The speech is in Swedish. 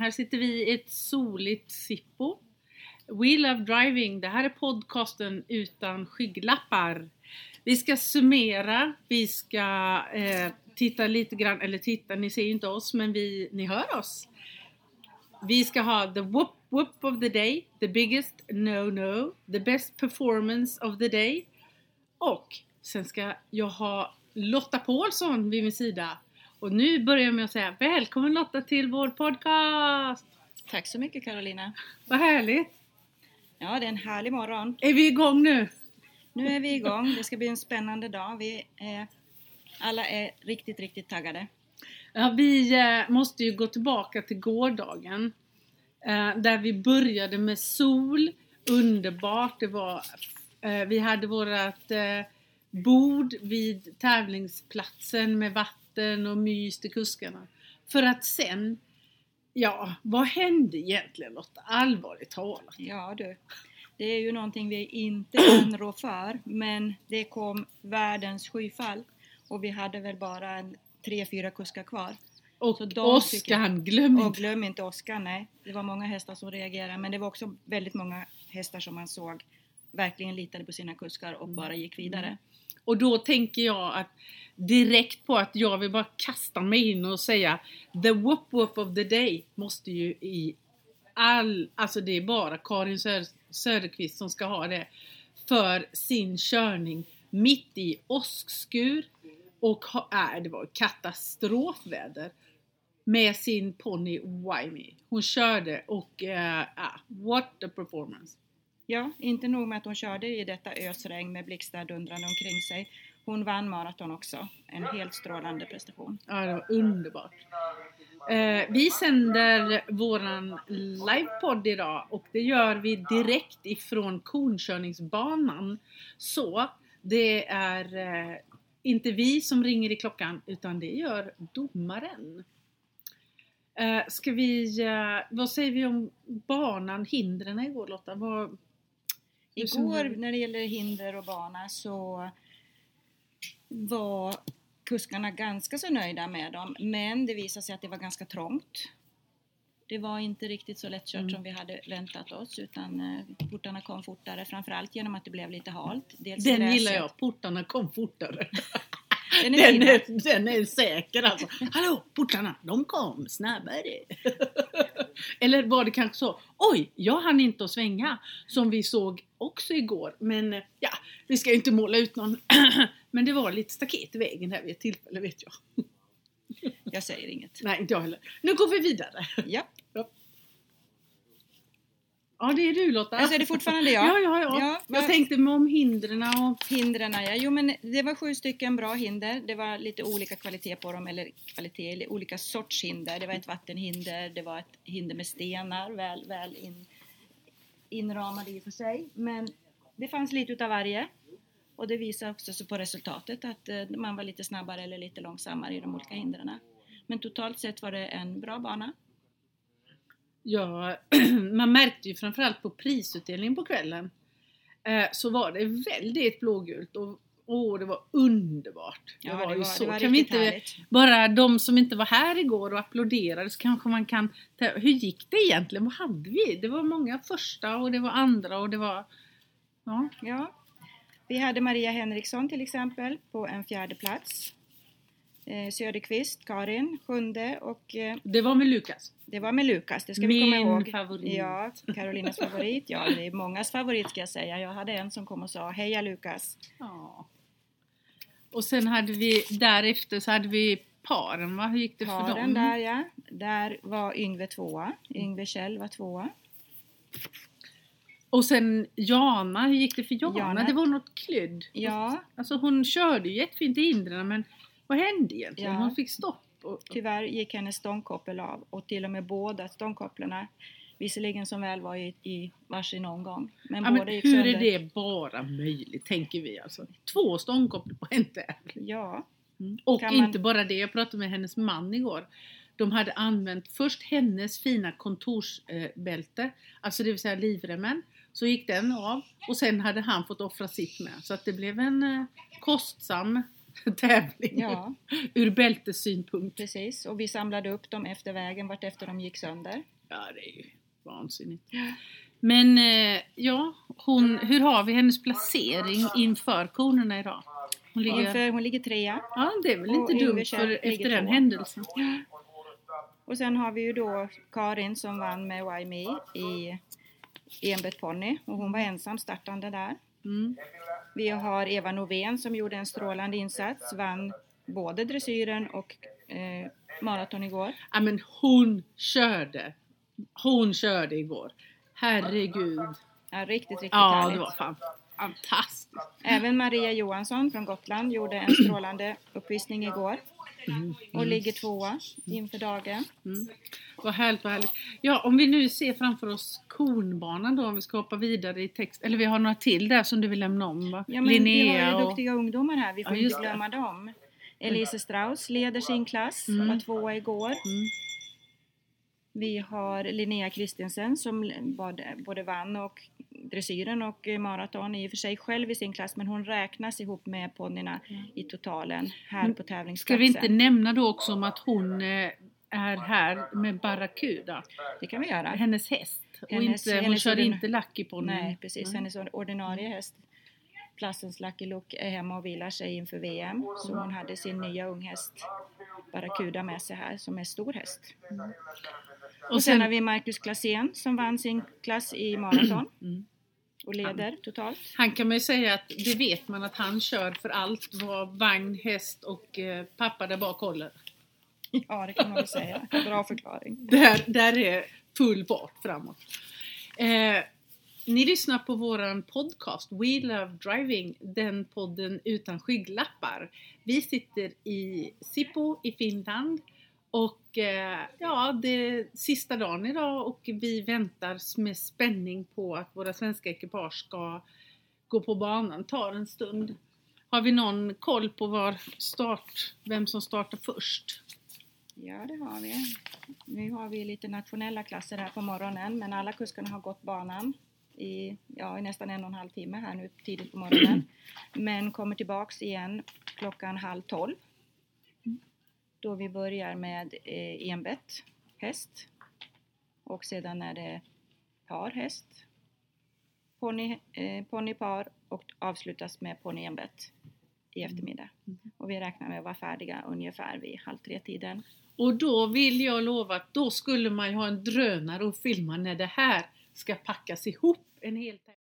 Här sitter vi i ett soligt Sippo. We Love Driving. Det här är podcasten utan skygglappar. Vi ska summera. Vi ska titta lite grann. Eller titta, ni ser ju inte oss. Men ni hör oss. Vi ska ha the whoop whoop of the day. The biggest no. The best performance of the day. Och sen ska jag ha Lotta Paulsson vid min sida. Och nu börjar jag med att säga välkommen Lotta till vår podcast. Tack så mycket Carolina. Vad härligt. Ja, det är en härlig morgon. Är vi igång nu? Nu är vi igång. Det ska bli en spännande dag. Alla är riktigt taggade. Ja, vi måste ju gå tillbaka till gårdagen. Där vi började med sol. Underbart. Det var, vi hade vårat bord vid tävlingsplatsen med vatten och mys till kuskarna. För att sen, vad hände egentligen Lotta? Allvarligt talat. Ja du, det är ju någonting vi inte kan rå för. Men det kom världens skyfall. Och vi hade väl bara 3-4 kuskar kvar. Och Oskar, glöm inte Oskar, nej. Det var många hästar som reagerade. Men det var också väldigt många hästar som man såg verkligen litade på sina kuskar och bara gick vidare. Och då tänker jag att direkt på att jag vill bara kasta mig in och säga the whoop whoop of the day måste ju alltså det är bara Karin Söderqvist som ska ha det för sin körning mitt i åskskur och det var katastrofväder med sin ponny Wimey. Hon körde och what a performance. Ja, inte nog med att hon körde i detta ösregn med blixtar dundrande omkring sig. Hon vann maraton också. En helt strålande prestation. Ja, det var underbart. Vi sänder våran livepodd idag och det gör vi direkt ifrån konkörningsbanan. Så det är inte vi som ringer i klockan utan det gör domaren. Vad säger vi om banan, hindren igår Lotta? Igår när det gäller hinder och bana så var kuskarna ganska så nöjda med dem. Men det visade sig att det var ganska trångt. Det var inte riktigt så lättkört som vi hade väntat oss. Utan portarna kom fortare. Framförallt genom att det blev lite halt. Den gillar jag, portarna kom fortare. Den är säker alltså. Hallå, portarna, de kom snabbare. Eller var det kanske så? Oj, jag hann inte att svänga. Som vi såg också igår. Men vi ska ju inte måla ut någon. Men det var lite staket i vägen här vid ett tillfälle, vet jag. Jag säger inget. Nej, inte jag heller. Nu går vi vidare. Ja. Ja, det är du Lotta. Alltså är det fortfarande jag? Ja. Jag tänkte om hindrena och... Hindrena, ja. Jo, men det var 7 stycken bra hinder. Det var lite olika kvalitet på dem. Eller olika sorts hinder. Det var ett vattenhinder. Det var ett hinder med stenar. Väl inramade i för sig. Men det fanns lite utav varje. Och det visar också på resultatet att man var lite snabbare eller lite långsammare i de olika hindren. Men totalt sett var det en bra bana. Ja, man märkte ju framförallt på prisutdelningen på kvällen. Så var det väldigt blågult och det var underbart. Ja, det var så. Det var kan vi inte härligt. Bara de som inte var här igår och applåderade så kanske man kan... Hur gick det egentligen? Vad hade vi? Det var många första och det var andra och det var... Ja. Vi hade Maria Henriksson till exempel på en 4:e plats. Söderqvist, Karin, 7:e och... Det var med Lukas. Det ska vi komma ihåg. Min favorit. Ja, Carolinas favorit. Ja, det är mångas favorit ska jag säga. Jag hade en som kom och sa, heja Lukas. Ja. Och sen hade vi, därefter så hade vi paren, va? Hur gick det för dem? Där, ja. Där var Yngve 2:a. Yngve Kjell var 2:a. Och sen Jana, hur gick det för Jana? Det var något klydd. Ja. Alltså hon körde ju jättefint i hindren, men vad hände egentligen? Ja. Hon fick stopp. Tyvärr gick hennes stångkoppel av och till och med båda stångkopplarna, visserligen som väl var i varsin omgång. Men båda gick hur sönder. är det bara möjligt, tänker vi alltså? 2 stångkopplar på en tävling. Ja. Och inte bara det, jag pratade med hennes man igår. De hade använt först hennes fina kontorsbälte, alltså det vill säga livremmen. Så gick den av och sen hade han fått offra sitt med. Så att det blev en kostsam tävling. Ja. Ur bältessynpunkt. Precis, och vi samlade upp dem efter vägen vart efter de gick sönder. Ja, det är ju vansinnigt. Men hur har vi hennes placering inför konerna idag? Hon ligger 3. Ja, det är väl inte dumt efter den 2. händelsen. Och sen har vi ju då Karin som vann med Why Me i Enbett ponny. Och hon var ensam startande där. Mm. Vi har Eva Novén som gjorde en strålande insats. Vann både dressyren och maraton igår. Ja, men hon körde igår. Herregud. Ja, riktigt härligt. Ja, det var fantastiskt. Även Maria Johansson från Gotland gjorde en strålande uppvisning igår. Och ligger 2 inför dagen. Vad härligt. Ja, om vi nu ser framför oss konbanan då, om vi ska hoppa vidare i text. Eller vi har några till där som du vill lämna om, va? Ja, men Linnea vi har ju duktiga ungdomar här, vi får just inte glömma dem. Elise Strauss leder sin klass, var 2 igår. Vi har Linnea Kristensen som både vann och dressyren och maraton i och för sig själv i sin klass, men hon räknas ihop med ponnyerna i totalen här på tävlingsplatsen. Ska vi inte nämna då också om att hon är här med Barracuda? Det kan vi göra. Hennes häst. Hon kör inte Lucky Ponny. Nej, precis. Hennes ordinarie häst. Plassens Lucky Luke är hemma och vilar sig inför VM. Så hon hade sin nya unghäst Barracuda med sig här som är stor häst. Och sen har vi Marcus Klassén som vann sin klass i maraton. Och leder totalt. Han kan man ju säga att det vet man att han kör för allt vad vagn, häst och pappa där bak håller. Ja, det kan man väl säga. Bra förklaring. Där är full fart framåt. Ni lyssnar på våran podcast We Love Driving, den podden utan skygglappar. Vi sitter i Sippo i Finland. Och det är sista dagen idag och vi väntar med spänning på att våra svenska ekipage ska gå på banan. Tar en stund. Har vi någon koll på vem som startar först? Ja, det har vi. Nu har vi lite nationella klasser här på morgonen, men alla kuskarna har gått banan i nästan 1,5 timme här nu tidigt på morgonen. Men kommer tillbaks igen klockan 11:30. Då vi börjar med enbett häst. Och sedan är det par häst. Ponnypar och avslutas med ponny enbett i eftermiddag. Och vi räknar med att vara färdiga ungefär vid 2:30-tiden. Och då vill jag lova att då skulle man ju ha en drönare och filma när det här ska packas ihop en hel